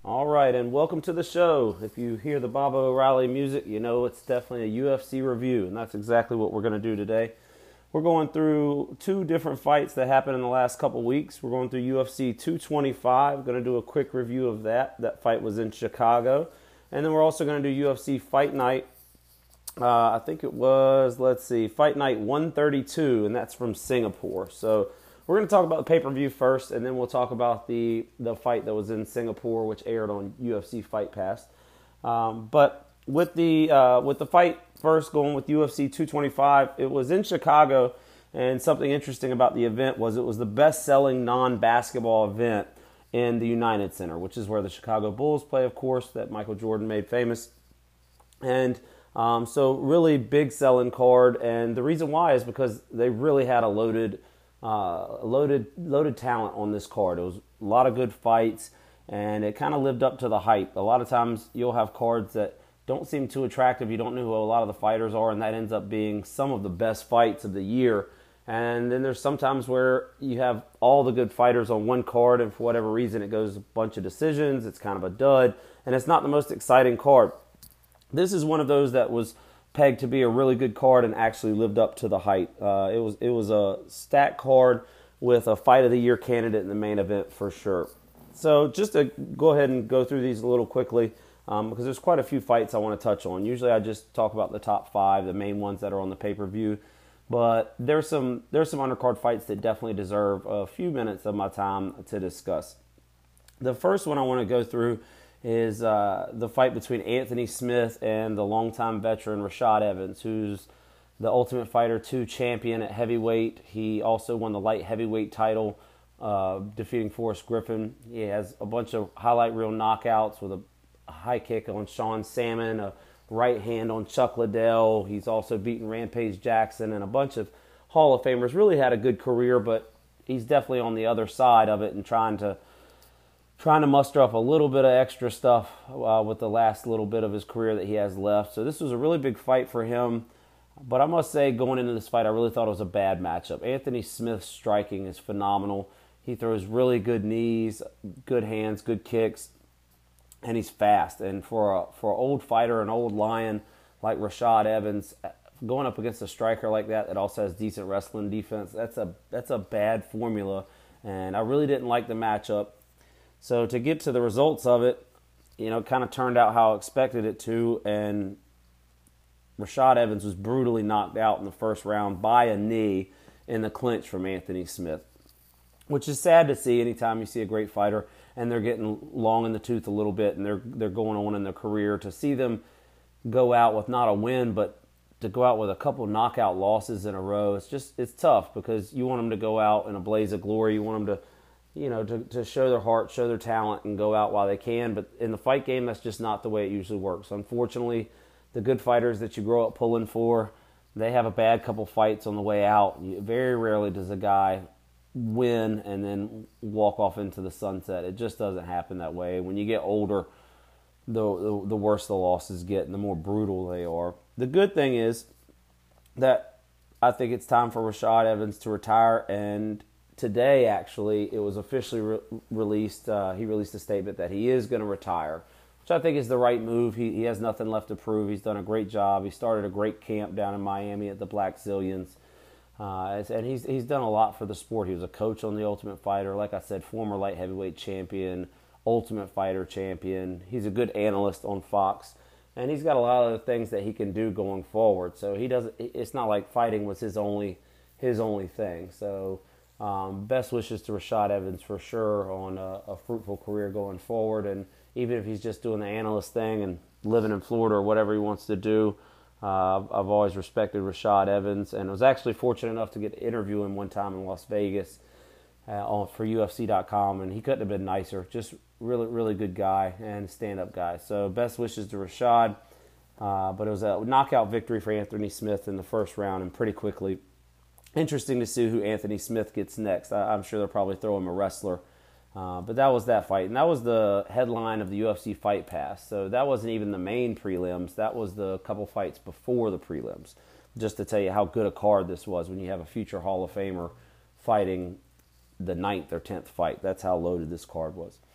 All right, and welcome to the show. If you hear the Baba O'Reilly music, you know it's definitely a UFC review, and that's exactly what we're going to do today. We're going through two different fights that happened in the last couple weeks. We're going through UFC 225. Going to do a quick review of that. That fight was in Chicago. And then we're also going to do UFC Fight Night. I think it was, Fight Night 132, and that's from Singapore. So we're going to talk about the pay-per-view first, and then we'll talk about the fight that was in Singapore, which aired on UFC Fight Pass. But with the fight first, going with UFC 225, it was in Chicago, and something interesting about the event was it was the best-selling non-basketball event in the United Center, which is where the Chicago Bulls play, of course, that Michael Jordan made famous. And so really big selling card, and the reason why is because they really had a loaded talent on this card. It was a lot of good fights, and it kind of lived up to the hype. A lot of times you'll have cards that don't seem too attractive. You don't know who a lot of the fighters are, and that ends up being some of the best fights of the year. And then there's sometimes where you have all the good fighters on one card, and for whatever reason it goes a bunch of decisions. It's kind of a dud, and it's not the most exciting card. This is one of those that was pegged to be a really good card and actually lived up to the hype. It was a stacked card with a fight of the year candidate in the main event for sure. So just to go ahead and go through these a little quickly, because there's quite a few fights I want to touch on. Usually I just talk about the top five, the main ones that are on the pay-per-view. But there's some undercard fights that definitely deserve a few minutes of my time to discuss. The first one I want to go through is the fight between Anthony Smith and the longtime veteran Rashad Evans, who's the Ultimate Fighter 2 champion at heavyweight. He also won the light heavyweight title, defeating Forrest Griffin. He has a bunch of highlight reel knockouts with a high kick on Sean Salmon, a right hand on Chuck Liddell. He's also beaten Rampage Jackson and a bunch of Hall of Famers. Really had a good career, but he's definitely on the other side of it and trying to muster up a little bit of extra stuff with the last little bit of his career that he has left. So this was a really big fight for him. But I must say, going into this fight, I really thought it was a bad matchup. Anthony Smith's striking is phenomenal. He throws really good knees, good hands, good kicks, and he's fast. And for an old fighter, an old lion like Rashad Evans, going up against a striker like that also has decent wrestling defense, that's a bad formula. And I really didn't like the matchup. So to get to the results of it, it kind of turned out how I expected it to, and Rashad Evans was brutally knocked out in the first round by a knee in the clinch from Anthony Smith, which is sad to see anytime you see a great fighter and they're getting long in the tooth a little bit and they're going on in their career. To see them go out with not a win, but to go out with a couple knockout losses in a row, it's tough because you want them to go out in a blaze of glory. You want them to to show their heart, show their talent, and go out while they can. But in the fight game, that's just not the way it usually works. Unfortunately, the good fighters that you grow up pulling for, they have a bad couple fights on the way out. Very rarely does a guy win and then walk off into the sunset. It just doesn't happen that way. When you get older, the worse the losses get and the more brutal they are. The good thing is that I think it's time for Rashad Evans to retire, and today, actually, it was officially released. He released a statement that he is going to retire, which I think is the right move. He has nothing left to prove. He's done a great job. He started a great camp down in Miami at the Black Zillions. And he's done a lot for the sport. He was a coach on The Ultimate Fighter. Like I said, former light heavyweight champion, Ultimate Fighter champion. He's a good analyst on Fox. And he's got a lot of the things that he can do going forward. So it's not like fighting was his only thing. So best wishes to Rashad Evans for sure on a fruitful career going forward. And even if he's just doing the analyst thing and living in Florida or whatever he wants to do, I've always respected Rashad Evans, and was actually fortunate enough to get to interview him one time in Las Vegas for UFC.com, and he couldn't have been nicer. Just really, really good guy and stand-up guy. So best wishes to Rashad. But it was a knockout victory for Anthony Smith in the first round, and pretty quickly. Interesting to see who Anthony Smith gets next. I'm sure they'll probably throw him a wrestler. But that was that fight. And that was the headline of the UFC Fight Pass. So that wasn't even the main prelims. That was the couple fights before the prelims. Just to tell you how good a card this was when you have a future Hall of Famer fighting the 9th or 10th fight. That's how loaded this card was.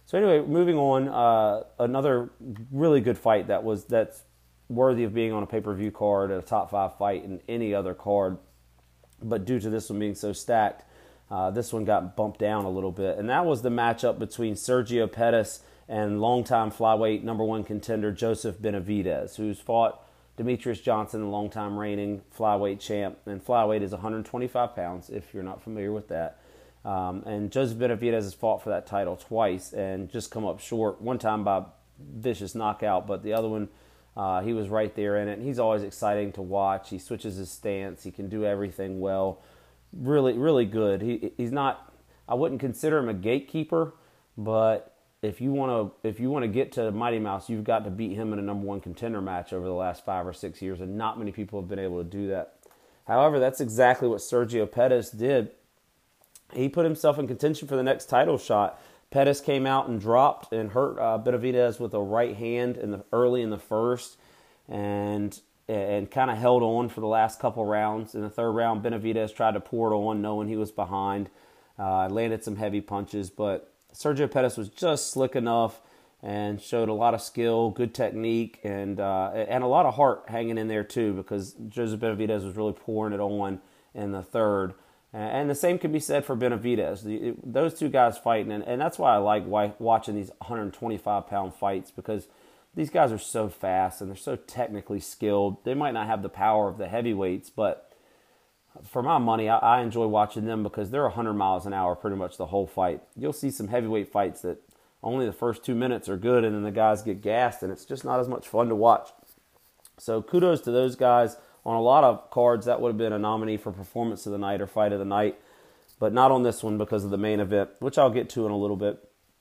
So anyway, moving on, another really good fight that's worthy of being on a pay-per-view card, at a top 5 fight in any other card. But due to this one being so stacked, this one got bumped down a little bit. And that was the matchup between Sergio Pettis and longtime flyweight #1 contender Joseph Benavidez, who's fought Demetrius Johnson, the longtime reigning flyweight champ. And flyweight is 125 pounds, if you're not familiar with that. And Joseph Benavidez has fought for that title twice and just come up short. One time by vicious knockout, but the other one, he was right there in it. And he's always exciting to watch. He switches his stance. He can do everything well. Really, really good. He's not. I wouldn't consider him a gatekeeper, but if you want to get to Mighty Mouse, you've got to beat him in a #1 contender match over the last 5 or 6 years, and not many people have been able to do that. However, that's exactly what Sergio Pettis did. He put himself in contention for the next title shot. Pettis came out and dropped and hurt Benavidez with a right hand early in the first, and kind of held on for the last couple rounds. In the third round, Benavidez tried to pour it on, knowing he was behind. Landed some heavy punches, but Sergio Pettis was just slick enough and showed a lot of skill, good technique, and a lot of heart hanging in there too, because Joseph Benavidez was really pouring it on in the third. And the same can be said for Benavidez. Those two guys fighting, and that's why I like watching these 125-pound fights, because these guys are so fast and they're so technically skilled. They might not have the power of the heavyweights, but for my money, I enjoy watching them because they're 100 miles an hour pretty much the whole fight. You'll see some heavyweight fights that only the first 2 minutes are good, and then the guys get gassed, and it's just not as much fun to watch. So kudos to those guys. On a lot of cards, that would have been a nominee for Performance of the Night or Fight of the Night, but not on this one because of the main event, which I'll get to in a little bit.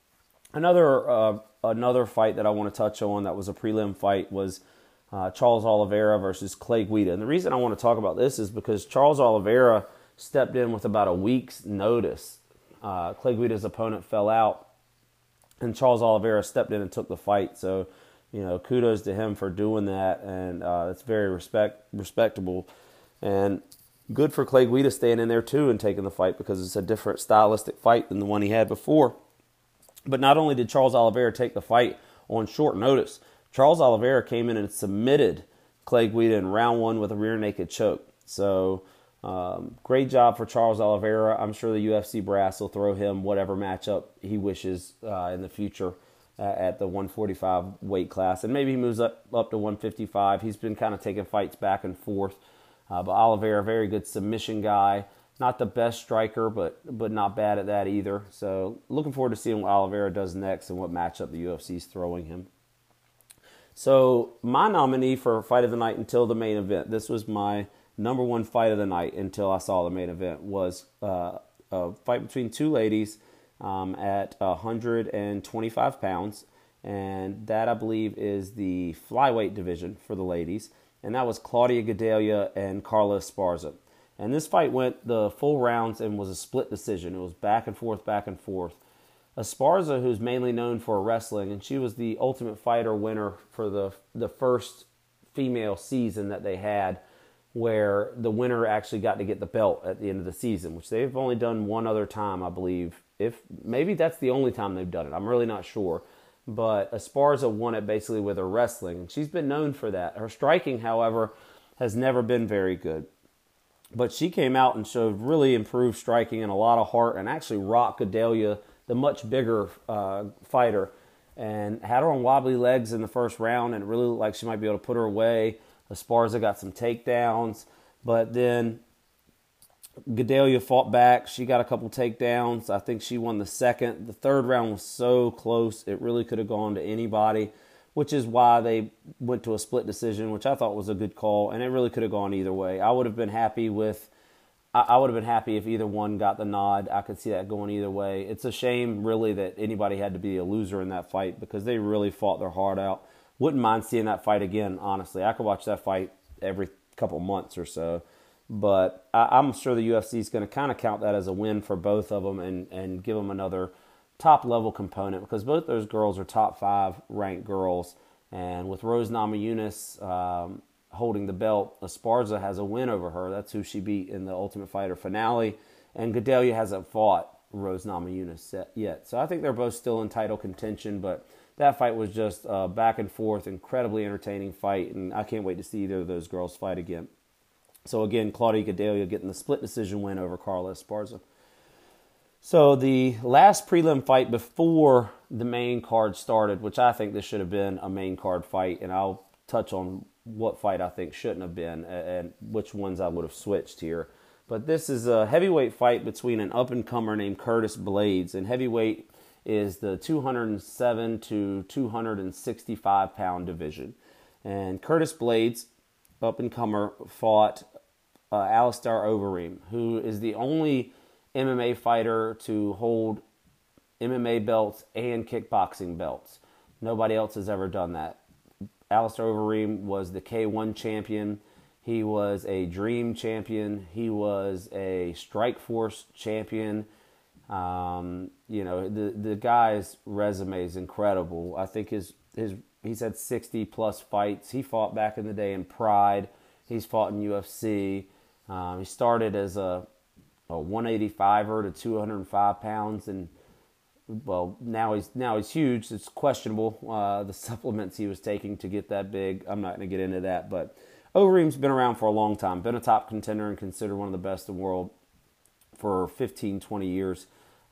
Another fight that I want to touch on that was a prelim fight was Charles Oliveira versus Clay Guida. And the reason I want to talk about this is because Charles Oliveira stepped in with about a week's notice. Clay Guida's opponent fell out, and Charles Oliveira stepped in and took the fight. So, kudos to him for doing that, and it's very respectable. And good for Clay Guida staying in there too and taking the fight, because it's a different stylistic fight than the one he had before. But not only did Charles Oliveira take the fight on short notice, Charles Oliveira came in and submitted Clay Guida in round 1 with a rear naked choke. So great job for Charles Oliveira. I'm sure the UFC brass will throw him whatever matchup he wishes in the future at the 145 weight class. And maybe he moves up to 155. He's been kind of taking fights back and forth. But Oliveira, very good submission guy. Not the best striker, but not bad at that either. So looking forward to seeing what Oliveira does next and what matchup the UFC is throwing him. So my nominee for Fight of the Night until the main event, this was my #1 fight of the night until I saw the main event, was a fight between two ladies at 125 pounds. And that, I believe, is the flyweight division for the ladies. And that was Claudia Gadelha and Carla Esparza. And this fight went the full rounds and was a split decision. It was back and forth, back and forth. Esparza, who's mainly known for wrestling, and she was the Ultimate Fighter winner for the first female season that they had, where the winner actually got to get the belt at the end of the season, which they've only done one other time, I believe. If maybe that's the only time they've done it. I'm really not sure. But Esparza won it basically with her wrestling, and she's been known for that. Her striking, however, has never been very good. But she came out and showed really improved striking and a lot of heart, and actually rocked Gadelha, the much bigger fighter, and had her on wobbly legs in the first round, and it really looked like she might be able to put her away. Esparza got some takedowns, but then Gadelha fought back. She got a couple takedowns. I think she won the second. The third round was so close, it really could have gone to anybody, which is why they went to a split decision, which I thought was a good call, and it really could have gone either way. I would have been happy if either one got the nod. I could see that going either way. It's a shame, really, that anybody had to be a loser in that fight, because they really fought their heart out. Wouldn't mind seeing that fight again, honestly. I could watch that fight every couple months or so. But I'm sure the UFC is going to kind of count that as a win for both of them and give them another top-level component, because both those girls are top 5 ranked girls. And with Rose Namajunas holding the belt, Esparza has a win over her. That's who she beat in the Ultimate Fighter finale. And Gadelha hasn't fought Rose Namajunas yet. So I think they're both still in title contention, but that fight was just a back and forth, incredibly entertaining fight, and I can't wait to see either of those girls fight again. So again, Claudia Gadelha getting the split decision win over Carla Esparza. So the last prelim fight before the main card started, which I think this should have been a main card fight, and I'll touch on what fight I think shouldn't have been and which ones I would have switched here. But this is a heavyweight fight between an up-and-comer named Curtis Blaydes, and heavyweight is the 207 to 265 pound division. And Curtis Blaydes, up-and-comer, fought Alistair Overeem, who is the only MMA fighter to hold MMA belts and kickboxing belts. Nobody else has ever done that. Alistair Overeem was the K1 champion. He was a Dream champion. He was a Strikeforce champion. The guy's resume is incredible. I think he's had 60 plus fights. He fought back in the day in Pride. He's fought in UFC. He started as a 185er to 205 pounds, and now he's huge. It's questionable the supplements he was taking to get that big. I'm not going to get into that, but Overeem's been around for a long time, been a top contender and considered one of the best in the world for 15, 20 years.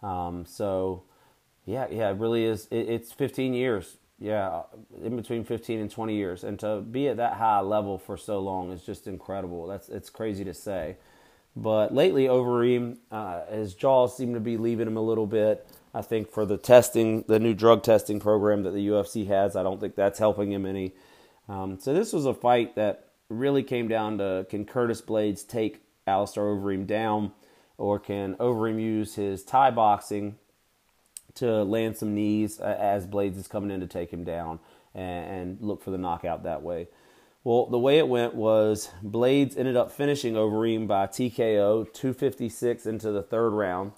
It really is. It's 15 years. Yeah, in between 15 and 20 years. And to be at that high level for so long is just incredible. It's crazy to say. But lately, Overeem, his jaws seem to be leaving him a little bit. I think for the testing, the new drug testing program that the UFC has, I don't think that's helping him any. So this was a fight that really came down to, can Curtis Blaydes take Alistair Overeem down, or can Overeem use his Thai boxing to land some knees as Blaydes is coming in to take him down and look for the knockout that way. Well, the way it went was Blaydes ended up finishing Overeem by TKO, 256 into the third round.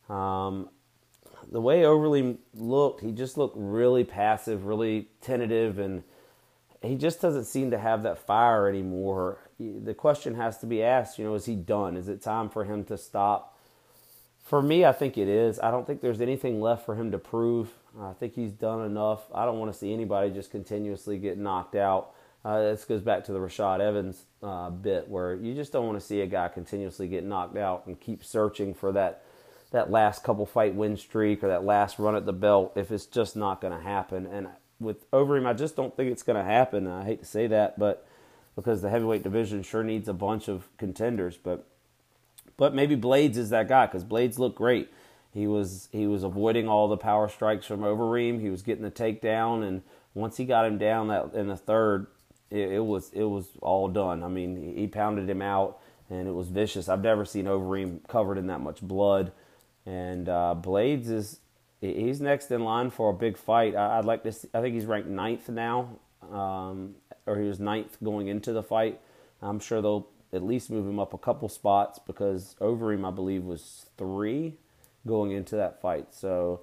The way Overeem looked, he just looked really passive, really tentative, and he just doesn't seem to have that fire anymore. The question has to be asked, is he done? Is it time for him to stop? For me, I think it is. I don't think there's anything left for him to prove. I think he's done enough. I don't want to see anybody just continuously get knocked out. This goes back to the Rashad Evans bit, where you just don't want to see a guy continuously get knocked out and keep searching for that last couple fight win streak or that last run at the belt if it's just not going to happen. And with Overeem, I just don't think it's going to happen. I hate to say that, but because the heavyweight division sure needs a bunch of contenders. But maybe Blaydes is that guy, because Blaydes looked great. He was avoiding all the power strikes from Overeem. He was getting the takedown, and once he got him down in the third, it was all done. I mean, he pounded him out, and it was vicious. I've never seen Overeem covered in that much blood. And Blaydes he's next in line for a big fight. I'd like to see, I think he's ranked 9th now, or he was 9th going into the fight. I'm sure they'll at least move him up a couple spots, because Overeem, I believe, was 3 going into that fight. So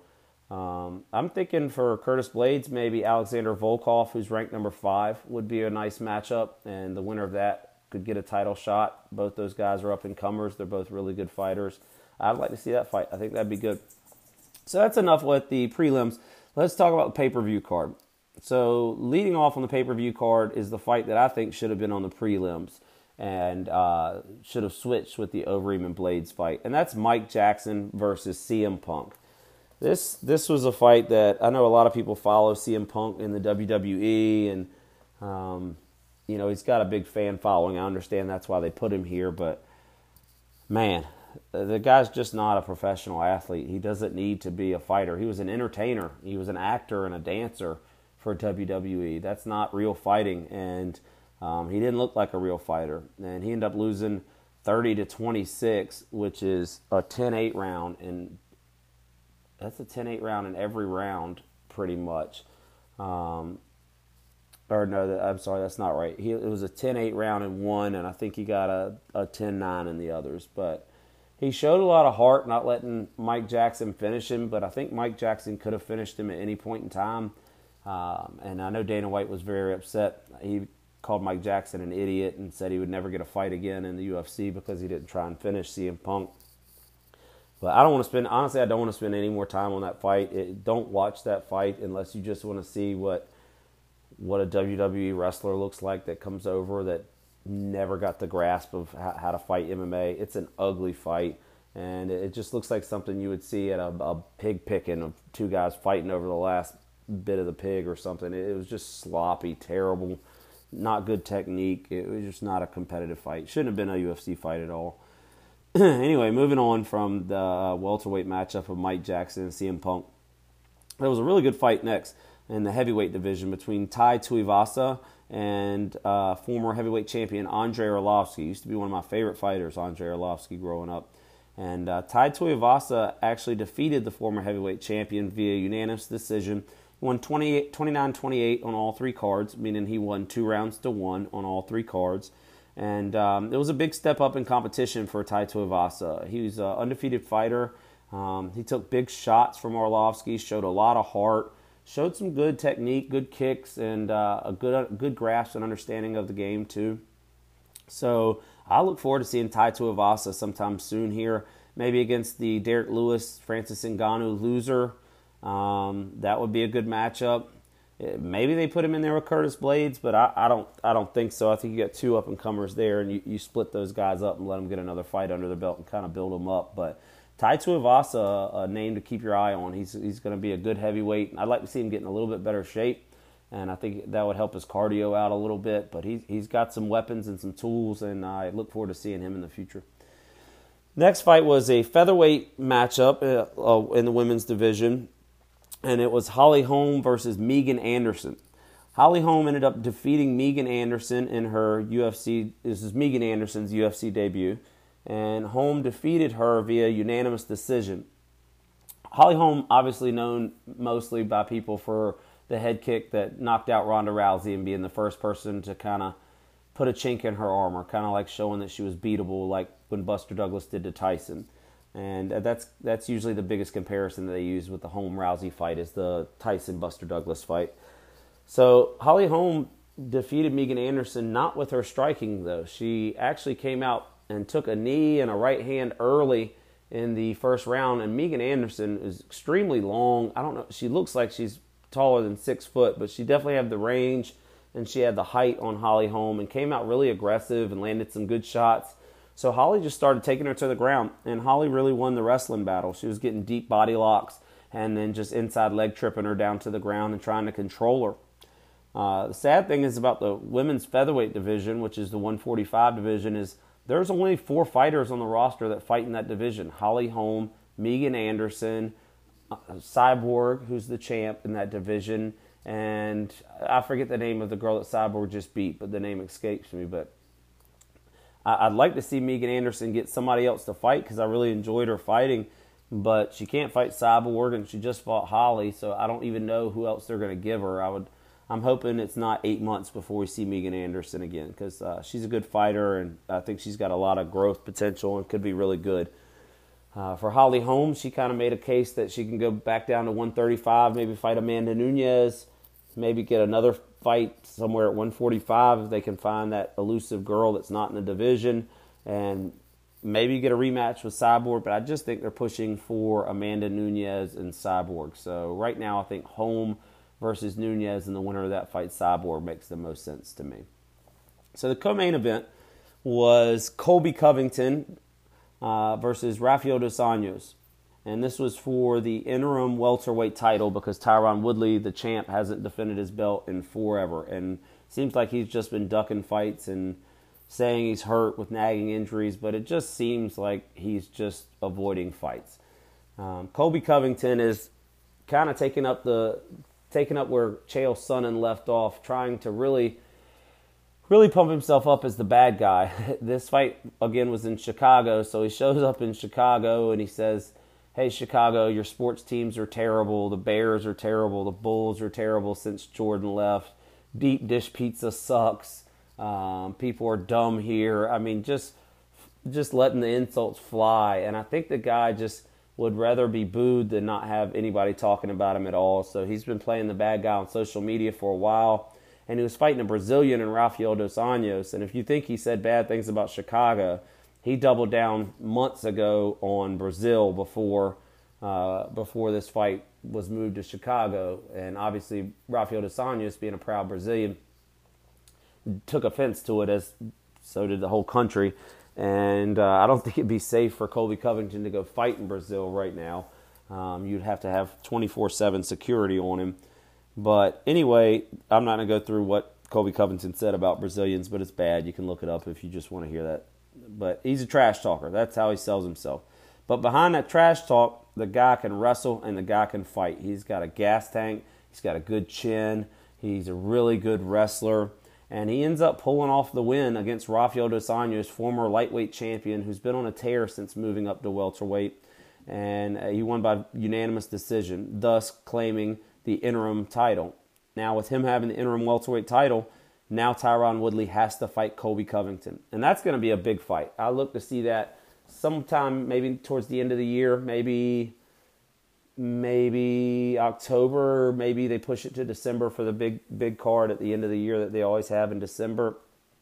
I'm thinking for Curtis Blaydes, maybe Alexander Volkov, who's ranked number 5, would be a nice matchup, and the winner of that could get a title shot. Both those guys are up-and-comers. They're both really good fighters. I'd like to see that fight. I think that'd be good. So that's enough with the prelims. Let's talk about the pay-per-view card. So leading off on the pay-per-view card is the fight that I think should have been on the prelims and should have switched with the Overeem and Blaydes fight. And that's Mike Jackson versus CM Punk. This was a fight that I know a lot of people follow CM Punk in the WWE, and he's got a big fan following. I understand that's why they put him here, but man, the guy's just not a professional athlete. He doesn't need to be a fighter. He was an entertainer. He was an actor and a dancer for WWE. That's not real fighting, and he didn't look like a real fighter. And he ended up losing 30-26, which is a 10-8 round, and that's a 10-8 round in every round, pretty much. I'm sorry, that's not right. It was a 10-8 round in one, and I think he got a 10-9 in the others, but he showed a lot of heart not letting Mike Jackson finish him, but I think Mike Jackson could have finished him at any point in time. And I know Dana White was very upset. He called Mike Jackson an idiot and said he would never get a fight again in the UFC because he didn't try and finish CM Punk. But I don't want to spend, honestly, I don't want to spend any more time on that fight. Don't watch that fight unless you just want to see what a WWE wrestler looks like that comes over that never got the grasp of how to fight MMA. It's an ugly fight, and it just looks like something you would see at a pig picking of two guys fighting over the last bit of the pig or something. It was just sloppy, terrible, not good technique. It was just not a competitive fight. Shouldn't have been a UFC fight at all. Anyway, moving on from the welterweight matchup of Mike Jackson and CM Punk. There was a really good fight next in the heavyweight division between Tai Tuivasa and former heavyweight champion Andrei Arlovski. Used to be one of my favorite fighters, Andrei Arlovski, growing up. And Tai Tuivasa actually defeated the former heavyweight champion via unanimous decision. He won 29-28 on all three cards, meaning he won 2 rounds to 1 on all three cards. And it was a big step up in competition for Tai Tuivasa. He was an undefeated fighter. He took big shots from Arlovski, showed a lot of heart, showed some good technique, good kicks, and a good grasp and understanding of the game too. So I look forward to seeing Tai Tuivasa sometime soon here, maybe against the Derek Lewis, Francis Ngannou loser. That would be a good matchup. Maybe they put him in there with Curtis Blades, but I don't think so. I think you got 2 up-and-comers there, and you split those guys up and let them get another fight under their belt and kind of build them up. But Tai Tuivasa, a name to keep your eye on. He's going to be a good heavyweight. I'd like to see him get in a little bit better shape, and I think that would help his cardio out a little bit. But he's got some weapons and some tools, and I look forward to seeing him in the future. Next fight was a featherweight matchup in the women's division, and it was Holly Holm versus Megan Anderson. Holly Holm ended up defeating Megan Anderson in her UFC. This is Megan Anderson's UFC debut, and Holm defeated her via unanimous decision. Holly Holm, obviously known mostly by people for the head kick that knocked out Ronda Rousey and being the first person to kind of put a chink in her armor, kind of like showing that she was beatable, like when Buster Douglas did to Tyson. And that's usually the biggest comparison that they use with the Holm-Rousey fight is the Tyson-Buster Douglas fight. So Holly Holm defeated Megan Anderson, not with her striking, though. She actually came out and took a knee and a right hand early in the first round. And Megan Anderson is extremely long. I don't know. She looks like she's taller than 6 foot, but she definitely had the range and she had the height on Holly Holm and came out really aggressive and landed some good shots. So Holly just started taking her to the ground, and Holly really won the wrestling battle. She was getting deep body locks and then just inside leg tripping her down to the ground and trying to control her. The sad thing is about the women's featherweight division, which is the 145 division, is there's only 4 fighters on the roster that fight in that division. Holly Holm, Megan Anderson, Cyborg, who's the champ in that division, and I forget the name of the girl that Cyborg just beat, but the name escapes me. But I'd like to see Megan Anderson get somebody else to fight because I really enjoyed her fighting, but she can't fight Cyborg, and she just fought Holly, so I don't even know who else they're going to give her. I'm hoping it's not 8 months before we see Megan Anderson again because she's a good fighter, and I think she's got a lot of growth potential and could be really good. For Holly Holm, she kind of made a case that she can go back down to 135, maybe fight Amanda Nunes, maybe get another fight somewhere at 145 if they can find that elusive girl that's not in the division, and maybe get a rematch with Cyborg. But I just think they're pushing for Amanda Nunes and Cyborg. So right now I think Holm versus Nunes, and the winner of that fight, Cyborg, makes the most sense to me. So the co-main event was Colby Covington versus Rafael dos Anjos. And this was for the interim welterweight title because Tyron Woodley, the champ, hasn't defended his belt in forever. And it seems like he's just been ducking fights and saying he's hurt with nagging injuries, but it just seems like he's just avoiding fights. Colby Covington is kind of taking up where Chael Sonnen left off, trying to really pump himself up as the bad guy. This fight, again, was in Chicago, so he shows up in Chicago and he says, "Hey, Chicago, your sports teams are terrible. The Bears are terrible. The Bulls are terrible since Jordan left. Deep dish pizza sucks. People are dumb here." I mean, just letting the insults fly. And I think the guy just would rather be booed than not have anybody talking about him at all. So he's been playing the bad guy on social media for a while. And he was fighting a Brazilian in Rafael dos Anjos. And if you think he said bad things about Chicago, he doubled down months ago on Brazil before this fight was moved to Chicago. And obviously, Rafael dos Anjos, being a proud Brazilian, took offense to it, as so did the whole country. And I don't think it'd be safe for Colby Covington to go fight in Brazil right now. You'd have to have 24/7 security on him. But anyway, I'm not going to go through what Colby Covington said about Brazilians, but it's bad. You can look it up if you just want to hear that. But he's a trash talker. That's how he sells himself. But behind that trash talk, the guy can wrestle and the guy can fight. He's got a gas tank. He's got a good chin. He's a really good wrestler. And he ends up pulling off the win against Rafael dos Anjos, former lightweight champion, who's been on a tear since moving up to welterweight. And he won by unanimous decision, thus claiming the interim title. Now, with him having the interim welterweight title, now Tyron Woodley has to fight Colby Covington. And that's going to be a big fight. I look to see that sometime maybe towards the end of the year, maybe October, maybe they push it to December for the big card at the end of the year that they always have in December.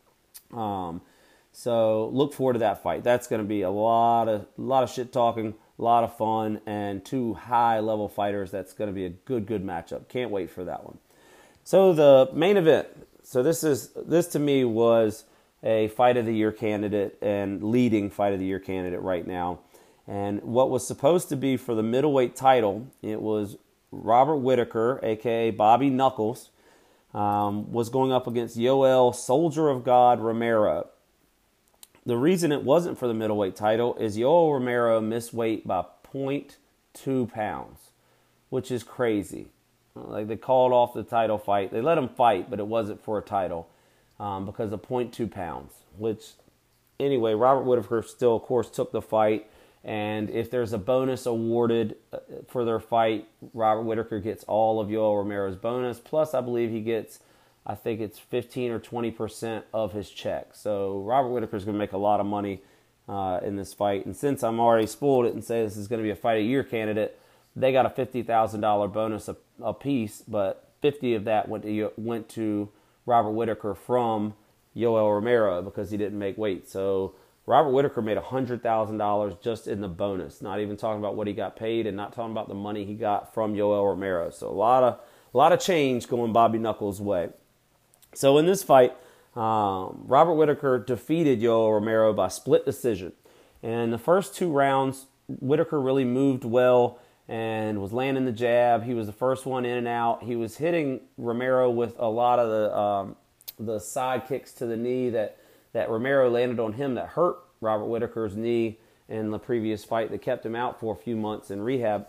So look forward to that fight. That's going to be a lot of shit talking, a lot of fun, and two high level fighters. That's going to be a good matchup. Can't wait for that one. So the main event. So this to me was a fight of the year candidate and leading fight of the year candidate right now. And what was supposed to be for the middleweight title, it was Robert Whittaker, a.k.a. Bobby Knuckles, was going up against Yoel Soldier of God Romero. The reason it wasn't for the middleweight title is Yoel Romero missed weight by 0.2 pounds, which is crazy. Like, they called off the title fight. They let him fight, but it wasn't for a title because of 0.2 pounds, which, anyway, Robert Whittaker still, of course, took the fight. And if there's a bonus awarded for their fight, Robert Whittaker gets all of Yoel Romero's bonus. Plus, I believe he gets, I think it's 15 or 20% of his check. So Robert Whittaker's going to make a lot of money in this fight. And since I'm already spoiled it and say this is going to be a fight of year candidate, they got a $50,000 bonus a piece, but 50 of that went to Robert Whittaker from Yoel Romero because he didn't make weight. So Robert Whittaker made $100,000 just in the bonus, not even talking about what he got paid and not talking about the money he got from Yoel Romero. So a lot of change going Bobby Knuckles' way. So in this fight, Robert Whittaker defeated Yoel Romero by split decision. And the first two rounds, Whittaker really moved well and was landing the jab. He was the first one in and out. He was hitting Romero with a lot of the side kicks to the knee that Romero landed on him that hurt Robert Whittaker's knee in the previous fight that kept him out for a few months in rehab.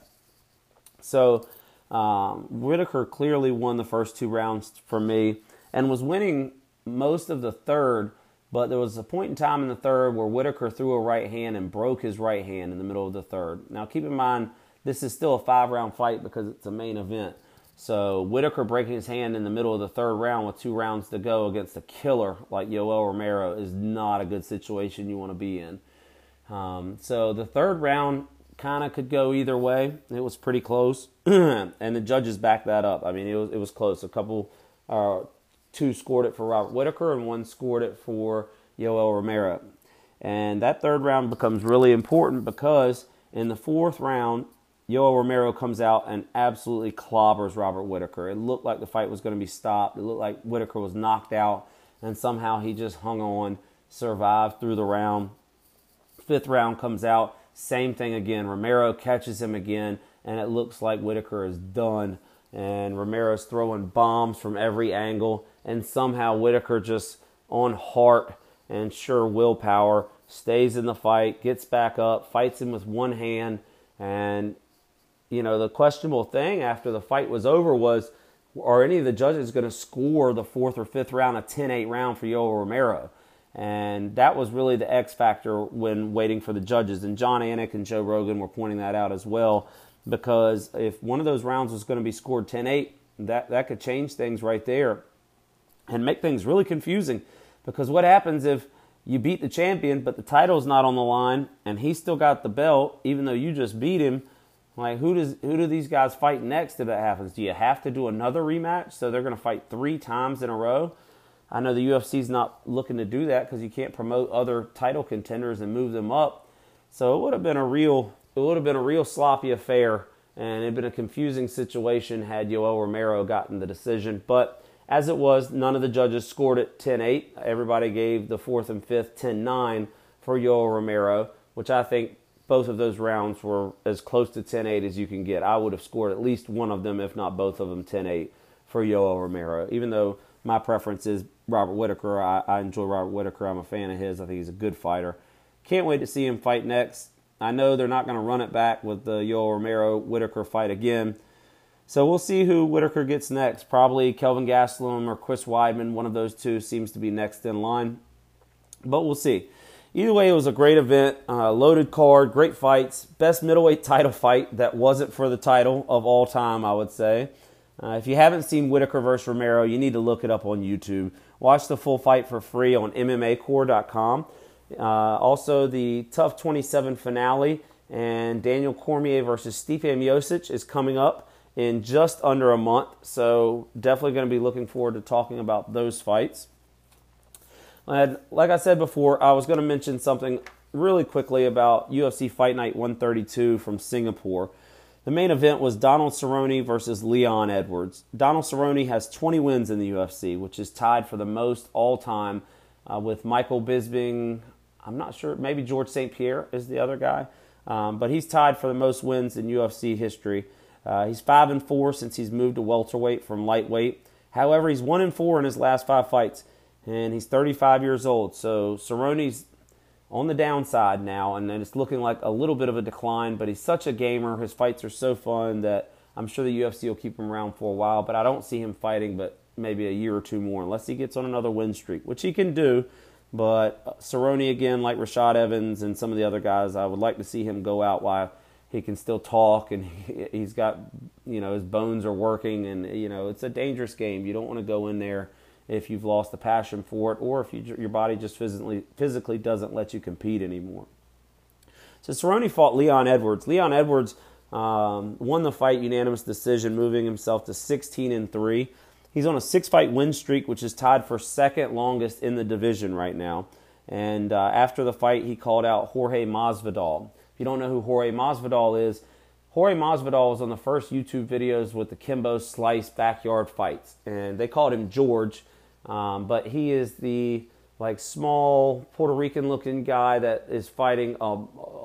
So Whittaker clearly won the first two rounds for me and was winning most of the third, but there was a point in time in the third where Whittaker threw a right hand and broke his right hand in the middle of the third. Now keep in mind, this is still a 5-round fight because it's a main event. So Whittaker breaking his hand in the middle of the third round with 2 rounds to go against a killer like Yoel Romero is not a good situation you want to be in. So the third round kind of could go either way. It was pretty close, and the judges backed that up. I mean, it was close. 2 scored it for Robert Whittaker and 1 scored it for Yoel Romero. And that third round becomes really important because in the fourth round, Yoel Romero comes out and absolutely clobbers Robert Whittaker. It looked like the fight was going to be stopped. It looked like Whittaker was knocked out, and somehow he just hung on, survived through the round. Fifth round comes out, same thing again. Romero catches him again, and it looks like Whittaker is done. And Romero's throwing bombs from every angle, and somehow Whittaker just on heart and sure willpower stays in the fight, gets back up, fights him with one hand, and you know, the questionable thing after the fight was over was, are any of the judges going to score the 4th or 5th round a 10-8 round for Yoel Romero? And that was really the X factor when waiting for the judges. And John Anik and Joe Rogan were pointing that out as well, because if one of those rounds was going to be scored 10-8, that could change things right there and make things really confusing. Because what happens if you beat the champion, but the title's not on the line, and he's still got the belt, even though you just beat him? Like, who do these guys fight next if that happens? Do you have to do another rematch? So they're going to fight 3 times in a row? I know the UFC's not looking to do that because you can't promote other title contenders and move them up. So it would have been a real sloppy affair, and it'd been a confusing situation had Yoel Romero gotten the decision. But as it was, none of the judges scored it 10-8. Everybody gave the fourth and fifth 10-9 for Yoel Romero, which I think both of those rounds were as close to 10-8 as you can get. I would have scored at least one of them, if not both of them, 10-8 for Yoel Romero. Even though my preference is Robert Whittaker, I enjoy Robert Whittaker. I'm a fan of his. I think he's a good fighter. Can't wait to see him fight next. I know they're not going to run it back with the Yoel Romero-Whittaker fight again. So we'll see who Whittaker gets next. Probably Kelvin Gastelum or Chris Weidman. One of those two seems to be next in line. But we'll see. Either way, it was a great event, loaded card, great fights. Best middleweight title fight that wasn't for the title of all time, I would say. If you haven't seen Whittaker versus Romero, you need to look it up on YouTube. Watch the full fight for free on MMAcore.com. Also, the TUF 27 finale and Daniel Cormier versus Stipe Miocic is coming up in just under a month. So definitely going to be looking forward to talking about those fights. And like I said before, I was going to mention something really quickly about UFC Fight Night 132 from Singapore. The main event was Donald Cerrone versus Leon Edwards. Donald Cerrone has 20 wins in the UFC, which is tied for the most all-time with Michael Bisping. I'm not sure, maybe George St. Pierre is the other guy. But he's tied for the most wins in UFC history. He's 5-4 since he's moved to welterweight from lightweight. However, he's 1-4 in his last 5 fights, and he's 35 years old. So Cerrone's on the downside now, and then it's looking like a little bit of a decline, but he's such a gamer. His fights are so fun that I'm sure the UFC will keep him around for a while, but I don't see him fighting but maybe a year or two more unless he gets on another win streak, which he can do. But Cerrone, again, like Rashad Evans and some of the other guys, I would like to see him go out while he can still talk and he's got, his bones are working, and, it's a dangerous game. You don't want to go in there if you've lost the passion for it, or if your body just physically doesn't let you compete anymore. So Cerrone fought Leon Edwards. Leon Edwards won the fight unanimous decision, moving himself to 16-3. He's on a 6-fight win streak, which is tied for second longest in the division right now. And after the fight, he called out Jorge Masvidal. If you don't know who Jorge Masvidal is, Jorge Masvidal was on the first YouTube videos with the Kimbo Slice backyard fights, and they called him George. But he is the small Puerto Rican looking guy that is fighting a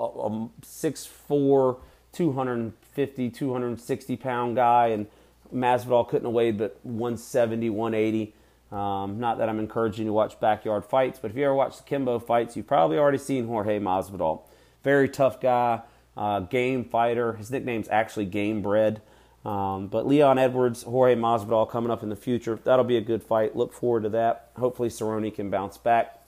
6'4", 250, 260 pound guy, and Masvidal couldn't have weighed but 170, 180. Not that I'm encouraging you to watch backyard fights, but if you ever watch the Kimbo fights, you've probably already seen Jorge Masvidal. Very tough guy, game fighter. His nickname's actually Game Bread. But Leon Edwards, Jorge Masvidal coming up in the future. That'll be a good fight. Look forward to that. Hopefully Cerrone can bounce back.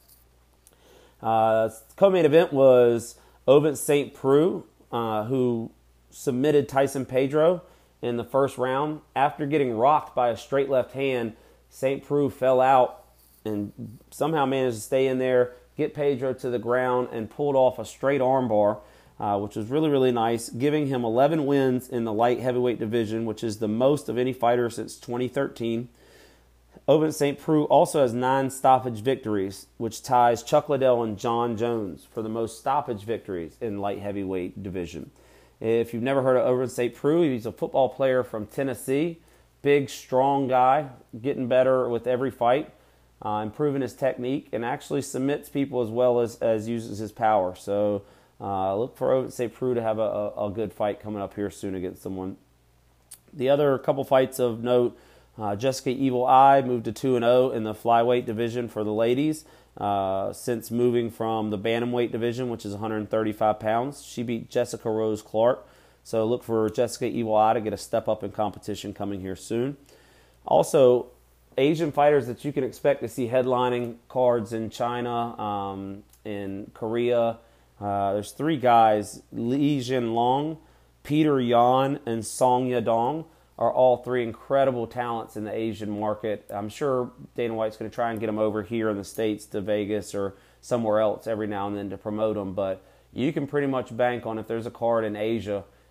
Co-main event was Ovince St. Preux, who submitted Tyson Pedro in the first round. After getting rocked by a straight left hand, St. Preux fell out and somehow managed to stay in there, get Pedro to the ground, and pulled off a straight armbar, which was really, really nice, giving him 11 wins in the light heavyweight division, which is the most of any fighter since 2013. Ovince St. Preux also has 9 stoppage victories, which ties Chuck Liddell and John Jones for the most stoppage victories in light heavyweight division. If you've never heard of Ovince St. Preux, he's a football player from Tennessee. Big, strong guy, getting better with every fight, improving his technique, and actually submits people as well as uses his power. So look for Ovince St. Preux to have a good fight coming up here soon against someone. The other couple fights of note, Jessica Evil Eye moved to 2-0 in the flyweight division for the ladies since moving from the bantamweight division, which is 135 pounds. She beat Jessica Rose Clark. So look for Jessica Evil Eye to get a step up in competition coming here soon. Also, Asian fighters that you can expect to see headlining cards in China, in Korea. There's 3 guys, Li Jinlong, Peter Yan, and Song Yadong are all 3 incredible talents in the Asian market. I'm sure Dana White's going to try and get them over here in the States to Vegas or somewhere else every now and then to promote them, but you can pretty much bank on if there's a card in Asia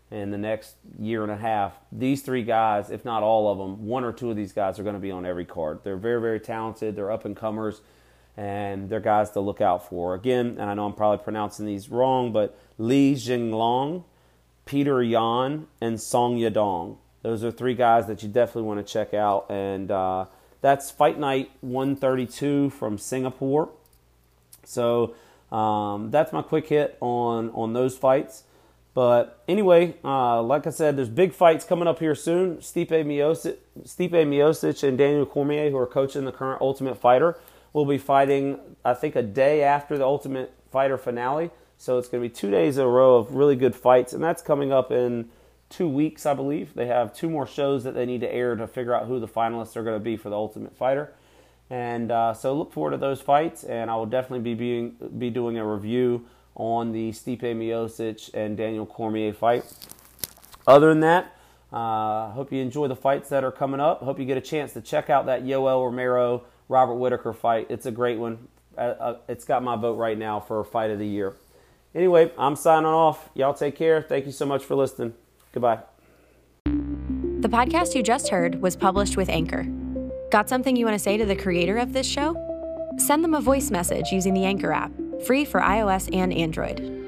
in the next year and a half, these three guys, if not all of them, one or two of these guys are going to be on every card. They're very, very talented. They're up-and-comers, and they're guys to look out for. Again, and I know I'm probably pronouncing these wrong, but Li Jinglong, Peter Yan, and Song Yadong. Those are three guys that you definitely want to check out. And that's Fight Night 132 from Singapore. So that's my quick hit on those fights. But anyway, like I said, there's big fights coming up here soon. Stipe Miocic and Daniel Cormier, who are coaching the current Ultimate Fighter, will be fighting, I think, a day after the Ultimate Fighter finale. So it's going to be 2 days in a row of really good fights, and that's coming up in 2 weeks, I believe. They have 2 more shows that they need to air to figure out who the finalists are going to be for the Ultimate Fighter. And so look forward to those fights, and I will definitely be doing a review on the Stipe Miocic and Daniel Cormier fight. Other than that, hope you enjoy the fights that are coming up. Hope you get a chance to check out that Yoel Romero Robert Whitaker fight. It's a great one. It's got my vote right now for Fight of the Year. Anyway, I'm signing off. Y'all take care. Thank you so much for listening. Goodbye. The podcast you just heard was published with Anchor. Got something you want to say to the creator of this show? Send them a voice message using the Anchor app, free for iOS and Android.